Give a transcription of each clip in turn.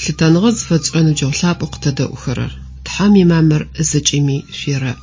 لتنغز فتسعنو جولاب اقتدى أخرر تحامي مامر زجيمي فيرا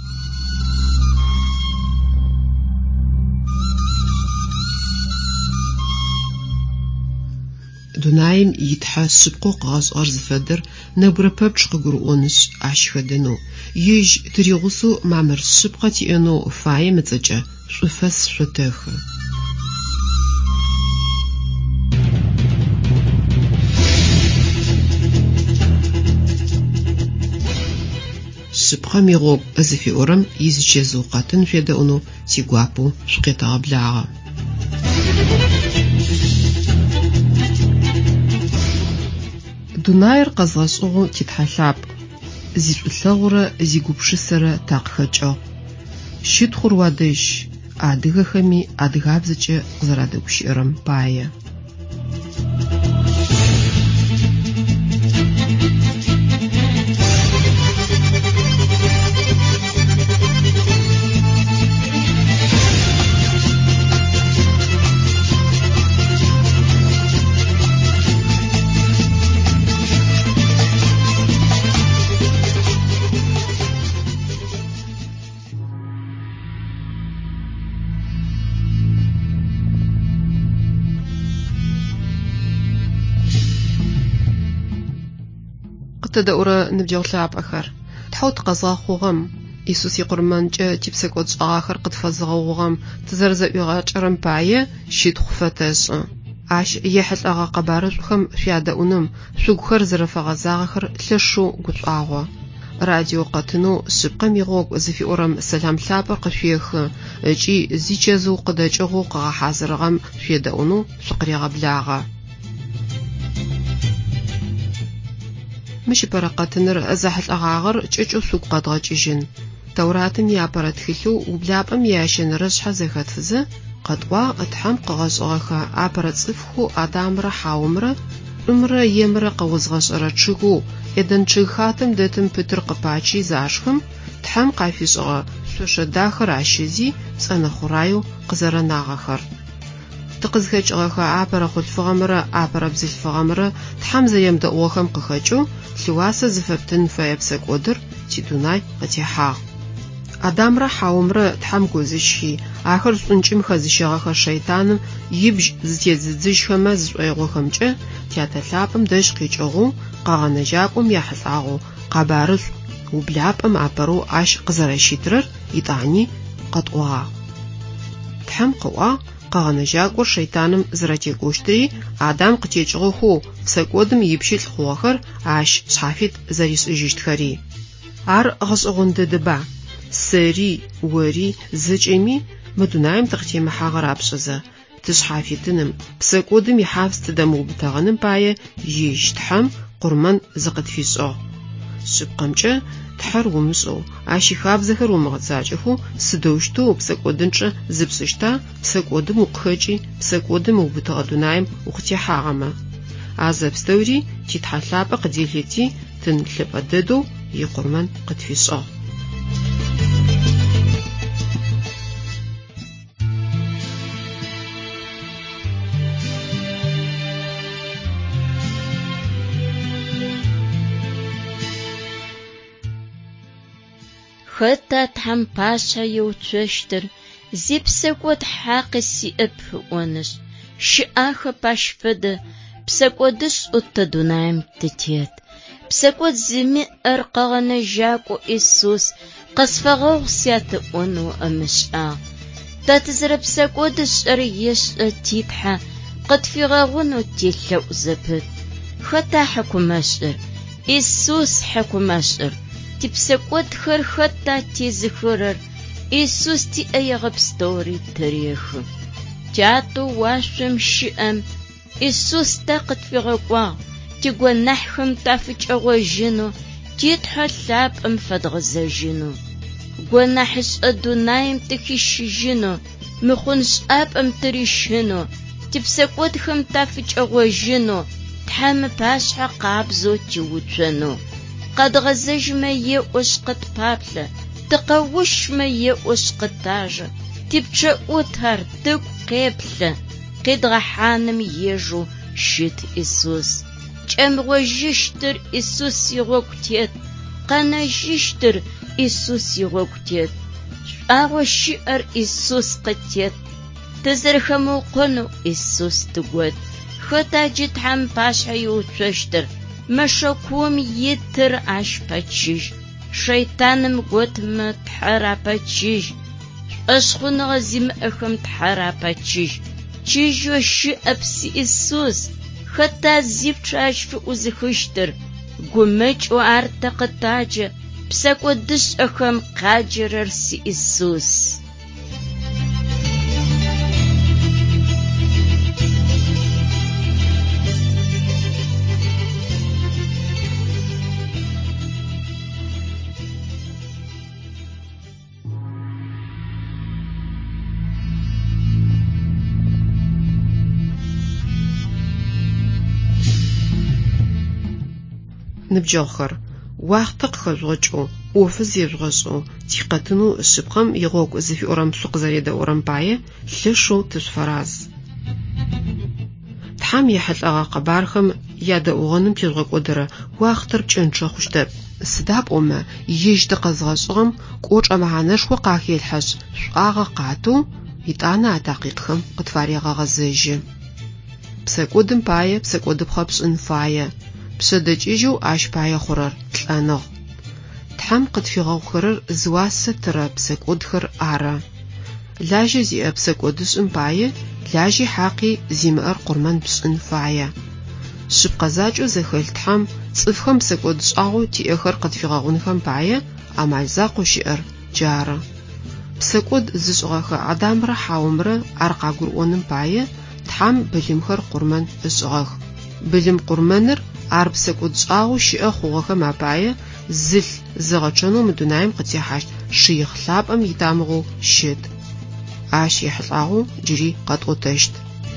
دونايم يتحس سبقوق غاز أرز فدر نبرا ببش قرؤونش عشفدنو يج تريغسو مامر سبقتي انو فاي متجا شفس شتاخ سبقا ميغوب أزفي أورم يزجزو قاتن فيدا انو تيقوابو شقيتا بلاغا دوناير قزغشغو تتحلاب زيش الثغرة زيقوبشسرة تاقخجو شيت خروادش أدغا خمي أدغابزجة قزرادوش إرم باية تدورة نبجو لعب آخر تحوت قزا خوغم إيسوس يقرمان جا تبسك وجه آخر قد فزغوغم تزرزق يغاجرم باية شيد خفتاش عاش يحل أغا قبارش خم فيادا أونم سوق خرزر فغزاغر تلشو قد آغوا راديو قاتنو سبقا ميغوك زفي أورم سلام لابر قفيخ جي زيجازو قداج أغو قغا حازرغم فيادا أونو سقري غبلاغا مش برقاتنر أزاحل أغاغر تشجو سوق قدغجيجن توراتم يابرت خلو وبلابم ياشن رشحة زخاتفزة قدوا أتحم قغشغخا عبرت صفخو أدامر حاومر أمر يمر قوزغشرة تشغو إدن تشغخاتم دتم بتر قباچي زاشخم تحم قافشغا سوش داخر عشيزي سأنا خرايو قزرناغخر تقزخج غخا عبر خلفغمر عبر بزلفغمر تحمزة يمدأ وخم قخجو لواسة زفبتن فايبسك ودر تيدوناي غتيحا أدامرا حاومرا تحم كوزشي آخر سنجم خزشيغاخا شيطانم يبج زتيززجخما زشويغوخمجا تياتلابم دش قيجغو قاغنجاقم يحلعغو قبارس وبلابم عبرو عش قزرشيترر يطعني قطوها تحم قوا قاغنجاقور شيطانم زراتيقوشتري آدم قتيجغوخو سكودم يبشيل خوخر عش شحافيت زريس اجيشتخري عر غصغوند دبا سري وري زجيمي مدونايم تختيم حاغر عبشزة تشحافيتنم بسكودم يحافظ تدمو بتاغنم باية يشتحم قرمان زقد فيسو سبقمجة تحر ومسو عشي خاب زخر ومغزاجخو سدوشتو بسكودنش زبسشتا بسكودم وقخجي بسكودم وبتغدونايم وقتي حاغما عزب ستوري تتحلاب قديلتي تنخلب الددو يقرمان قد فيسو خطة تحم باشا يوتشتر زيبسكوت حاق سيئب ونش شآخ باش فد بسكودش اتدونايم تتيت بسكوت زمي ارقغن جاكو إسوس قصفغوغ سيات ونو أمشآ تاتزرب بسكودش اريش تيبحا قد في غاغونو تيلو زبت خطة حكوماشر إسوس حكوماشر تبسكوت خر خطة تيزخرر إيسوس تي أيغب ستوري تاريخ تياتو واشم شئم إيسوس تاقت في غقوا تيقوى نحخم تافج أغوجينو تيتحل لاب أم فدغزاجينو قوى نحس أدونايم تكيشيجينو مخونس أب أم تريشينو تبسكوت خم تافج أغوجينو تحام باشا قابزو تيوتشنو قد غزج ما يؤش قد بابلة تقوش ما يؤش قد تاجة تبتشا أوتهر تك قبلة قد غحانم يجو شت إسوس кӏэмгъожьыщтыр Иисус игъогу-тет, къэнэжьыщтыр Иисус игъогу-тет, шӏуагъо щыӏэр Иисус къытет, тызэрэхэмыукъонэу Иисус тыгот. Хэта джы Тхьэм пашъхьэ иуцощтыр? Мэшэкум итыр ащ пэчыжь, шэйтаным готмэ Тхьэр апэчыжь, шӏошхъуныгъэ зимыӏэхэм Тхьэр апэчыжь. Чыжьо щыӏэп си Иисус, хэта зипчъ ащ фыӏузыхыщтыр? Гумэкӏэу ар тэ къытаджэ, псэкӏо дышӏэхэм къаджэрэр си Иисус. Ныбджэгъухэр, уахътэ къыхэжъугъэкӏэу, ӏофы зежъугъэшӏэу, тикъэтынэу ышъыпкъэм игъогу зыфиӏорэм пшӏу къызэредэӏорэм пае лъэшэу тышъуфэразъ. Тхьэм ехьылӏэгъэ къэбархэм ядэӏугъэным тежъугъэкӏодэрэ уахътэр пкӏэнчъэ хъущтэп. Сыда пӏомэ ежьтэ къэзгъэшӏыгъэм кӏочӏэ мэхьанэшхо къахелъхьэшъ шӏуагъэ къатэу итӏанэ атакъитхэм къытфарегъэгъэзэжьы. Псэкӏодым пае псэкӏодыпхъэ пшӏын фае. Пшъэдэкӏыжьэу ащ пае хъурэр лӏэныгъ. Тхьэм къытфигъэгъухэрэр зыуасэ тэрэ псэкӏодхэр ары. Лажьэ зиӏэ псэкӏодышӏым пае лажьи хьакъи зимыӏэр къурмэн пшӏын фае. Шъыпкъэзакӏэу зэхэлъ Тхьэм цӏыфхэм псэкӏодышӏагъэу тиӏэхэр къытфигъэгъунхэм пае амал закъоу щыӏэр джары. Псэкӏод зышӏыгъэхэ Адамрэ Хьаумрэ ар къагурыӏоным пае Тхьэм былымхэр къурмэн ышӏыгъэх. Былым къурмэныр ар псэкӏодышӏагъэу щыӏэ хъугъэхэм апае зылъ зэгъэчъэнэу мы дунаим къытехьащт шыигъ лъапӏэм итамыгъэу щыт. Ащ ехьылӏагъэу джыри къэтӏотэщт.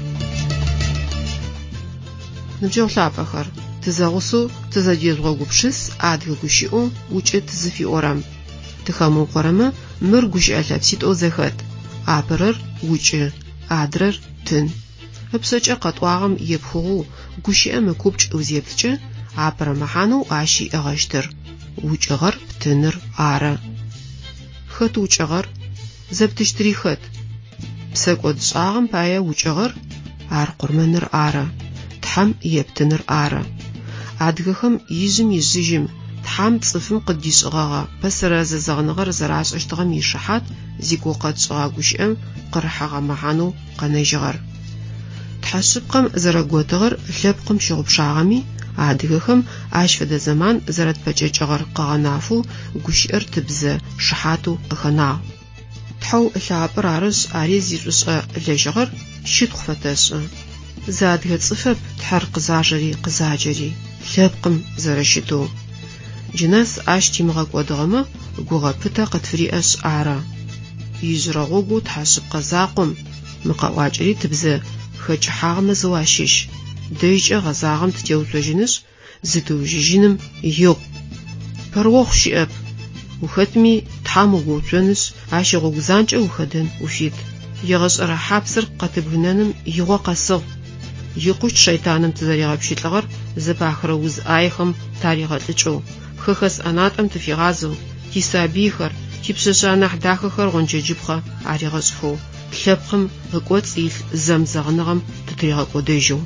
Ныбджэгъу лъапӏэхэр, тызэгъусэу тызэдезгъэгупшыс адыгэ гущыӏэу укӏы тызыфиӏорэм. Тыхэмыукъорэмэ мыр гущыӏэ лъэпситӏэу зэхэт. Апэрэр укӏы, адрэр тын. Ыпшъэкӏэ къэтӏуагъэм епхыгъэу гущыӏэ мыкуп чӏыӏу зеплъкӏэ апэрэ мэхьанэу ащ иӏэгъэщтыр. Укӏыгъэр тыныр ары. Хэт укӏыгъэр? Зэптыщтыри хэт? Псэкӏодышӏагъэм пае укӏыгъэр ар къурмэныр ары. Тхьэм ептыныр ары. Адыгэхэм ижъым ижъыжьым Тхьэм цӏыфым къыдишӏыгъэгъэ пэсэрэ зэзэгъыныгъэр зэрашӏэщтыгъэм ишыхьат зигугъу къэтшӏыгъэ гущыӏэм къырыхьэгъэ мэхьанэу къэнэжьыгъэр. Тхьэшъыпкъэм зэрэготыгъэр лъэпкъым щыгъупшагъэми, адыгэхэм ащ фэдэ зэман зэрэтпэкӏэкӏыгъэр къэгъэнэфэу гущыӏэр тыбзэ шыхьатэу къыхэнагъ. Тхьэу лъапӏэр арышъ ари зишӏушӏэ лэжьыгъэр щытхъу фэтэшӏы. Зы адыгэ цӏыфэп Тхьэр къызажьэри къызаджэри лъэпкъым зэрэщытэу. Джынэс ащ тимыгъэкӏодыгъэмэ гугъэпытэ къытфыриӏэшъ ары. Ижърэ гъогу тхьэшъыпкъэ закъом мыкъэӏуакӏэри тыбзэ хэкӏыхьагъэмэ зыуащыщ. Дэжькӏэ гъэзагъэм тытеуцожьынышъ зытыужьыжьыным игъу. Пэрогъу щыӏэп. Ухэтми Тхьэм угуцонышъ ащ игъогу занкӏэ ухэдэн уфит. Егъэшӏэрэ хьапсыр къэтыбгынэным игъо къэсыгъ. Икъущт шэйтаным тызэригъэпщылӏыгъэр зэпахрэ уз ӏаехэм таригъэлӏыкӏэу, хэхэс ӏэнатӏэм тыфигъазэу, тисабийхэр, типшъэшъэ анахь дахэхэр гъончэджыпхъэ аригъэшӏыфэу, лъэпкъым ыкӏоцӏ илъ зэмзэгъыныгъэм тытригъэкӏодэжьэу.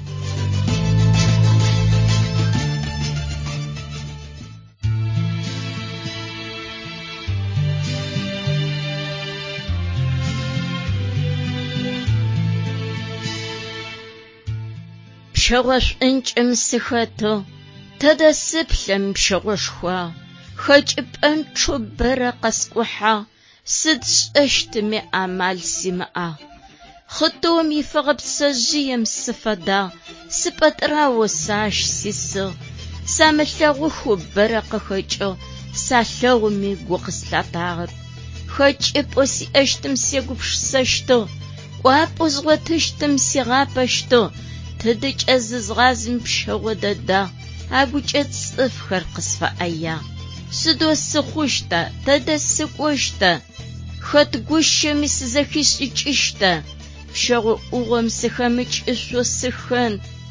Пщэгъошӏункӏым сыхэтэу тэдэ сыплъым пщэгъошхуа, хэкӏыпӏэм чъыбэрэ къэскӏухьагъ, сыд сшӏэщтыми амал симыӏагъ. Хъытом ифыгъэ пцэжъыем сыфэдагъ, сыпӏэтӏрауэ сащ сисыгъ. Самылъэгъуху бэрэ къыхэкӏыгъ, салъэгъуми гу къыслъатагъэп. Хэкӏыпӏо сиӏэщтым сегупшысэщтыгъ, кӏуапӏо згъотыщтым сигъапэщтыгъ. Тэдыкӏэ зызгъазым пщэгъо дэдагъ, агукӏэ цӏыфхэр къысфэӏэягъ. Сыдо сыхъущта, тэдэ сыкӏощта, хэт гущэми сызэхишӏыкӏыщта. Пщэгъо ӏугъом сыхэмыкӏышъо сыхэн,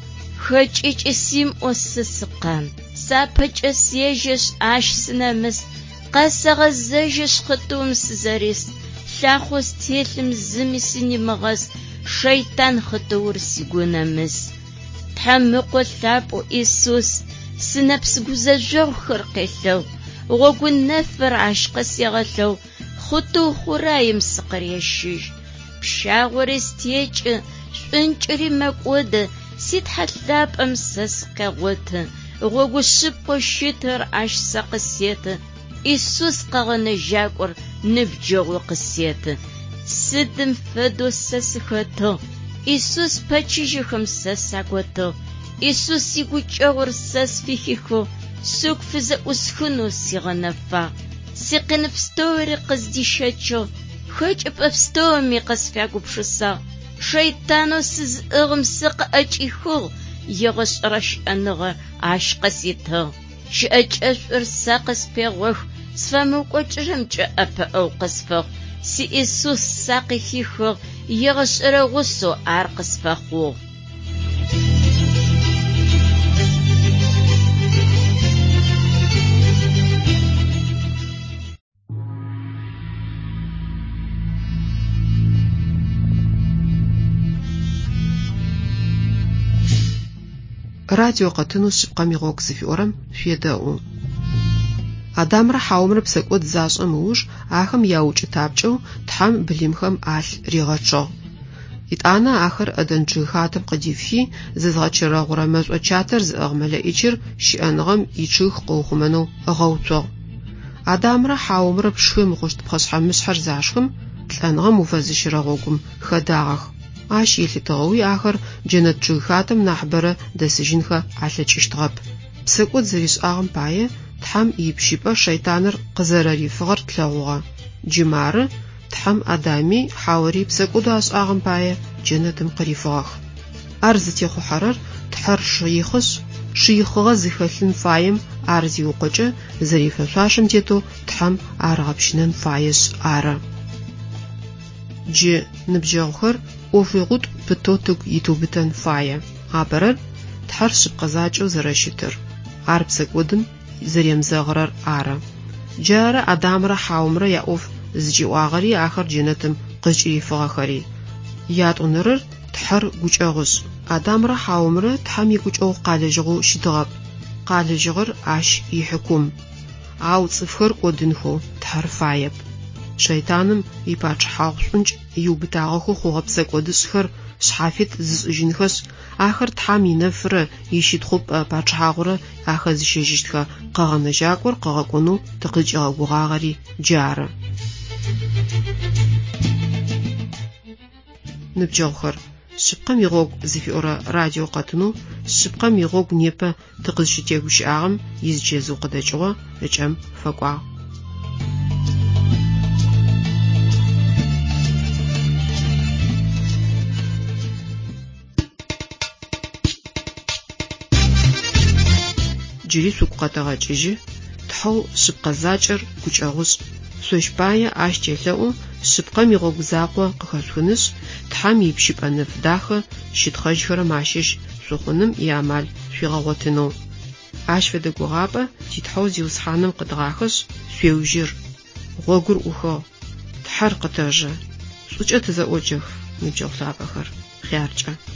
хэкӏыкӏысим ӏосысыкъан. Сапэкӏэсежьэшъ ащ сынэмыс, къэсэгъэзэжьэшъ хъытум сызэрис, лъахъо стелъым зыми сынимыгъэс, шейтан хъытыур сигунэмыс. Тхьамыкъо лъапӏо Иисус сынэпс гузэжъогъухэр къелъэу, гъогунэфыр ащ къысегъэлъэу, хъутыу хъураим сыкъырешыжь. Пщагъори стекӏы, шӏункӏыри мэкӏодэ, ситхьалъапӏэм сэ сыкъегъоты, гъогушъыпкъо щытыр ащ сэ къысеты. Иисус къэгъэнэжьакӏор ныбджэгъу къысеты. Сыдым фэдэу сэ сыхэтыгъ, Иисус пэчыжьыхэм сэ саготыгъ. Иисус игукӏэгъур сэ сфихыхыгъ, сыгу фызэӏусхынэу сигъэнэфагъ. Сикъинпстэури къыздищэчыгъ, хэкӏыпӏэ пстэуми къысфягупшысагъ. Шейтанэу сызыӏыгъым сыкъыӏэкӏихыгъ, егъэшӏэрэ шӏэныгъэ ащ къыситыгъ. Щыӏэкӏэшӏур сэ къыспегъох, сфэмыкӏокӏырэмкӏэ ӏэпыӏэу къысфыгъ. Си Иисус сэ къыхихыгъ, егъэшӏэрэ гъусэу ар къысфэхъугъ. Радио къэтыну шъыпкъэм игъогу зыфиӏорэм шъуедэӏу. Адамрэ Хьаумрэ псэкӏод зашӏэм ыуж ахэм яукӏытапкӏэу тхьэм былимхэм алъ ригъэчъыгъ. Итӏанэ ахэр ӏэдэнчъый хатэм къыдифхи, зэзгъэчырэгъурэ мэшӏо чатэр зыӏыгъ мэлэӏикӏыр щыӏэныгъэм ичъыг къыухъумэнэу ыгъэуцуагъ. Адамрэ Хьаумрэ пшхым ыкъущт пхъэшъхьэ-мышъхьэр зашхым, лӏэныгъэм уфэзыщырэ гъогум хэдагъэх. Ащ елъытыгъэуи ахэр джэнэт чъыг хатэм нахь бэрэ дэсыжьынхэ алъэкӏыщтыгъэп. Псэкӏод зэришӏагъэм пае тхьэм ипщипӏэ шейтаныр къызэрэрифыгъэр тлъэгъугъэ. Джымары тхьэм Адами Хьаури псэкӏодо ашӏагъэм пае джэнэтым къырифыгъэх. Ар зытехъухьэрэр тхьэр шыихъыгъэ зыхэлъын фаем ар зиукъокӏэ зэрифэшъуашъым тетэу тхьэм арыгъэпщынэн фаешъ ары. Джы ныбджэгъухэр ӏофыгъутӏу пытэу тыгу итубытэн фае. Апэрэр тхьэр шъыпкъэ закӏэу зэрэщытыр. Ар псэкӏодым зэремзэгъырэр ары. Джары Адамрэ Хьаумрэ яӏоф зыкӏиӏуагъэри ахэр джэнэтым къызкӏырифыгъэхэри. Ятӏонэрэр тхьэр гукӏэгъышӏ. Адамрэ Хьаумрэ тхьэм игукӏэгъу къалэжьыгъэу щытыгъэп. Къалэжьыгъэр ащ ихьыкум. Ау цӏыфхэр кӏодынхэу тхьэр фаеп. Шейтаным ипачъыхьагъ шӏункӏ иубытагъэхэу хъугъэ псэкӏодышъхэр шъхьафит зышӏыжьынхэшъ ахэр тхьам инэфырэ ищитхъу пачъыхьагъорэ ахэзыщэжьыщтхэ къэгъэнэжьакӏор къэгъэкӏонэу тыкъызкӏэгъэгугъагъэри джары. Ныбджэгъухэр, шъыпкъэм игъогу зыфиӏорэ радио къэтыну шъыпкъэм игъогу непэ тыкъызщытегущыӏагъэм изчезэу къыдэкӏыгъо ыкӏэм фэкӏуагъ. Джыри шъугу къэтэгъэкӏыжьы, тхьэу шъыпкъэ закӏэр гукӏэгъушӏ. Шъощпае ащ телъэӏу шъыпкъэм игъогу закъо къыхэшъухынышъ, тхьэм ипщипӏэ нэф дахэ щытхъэжьхэрэм ащыщ шъухъуным иамал шъуигъэгъотынэу. Ащ фэдэ гугъапӏэ титхьэу зиусхьанэм къыдгъахэшъ шъуеужьыр. Гъогур ӏухыгъ. Тхьэр къытэжъэ. Шӏукӏэ тызэӏокӏых ныбджэгъу лъапӏэхэр. Хъяркӏэ.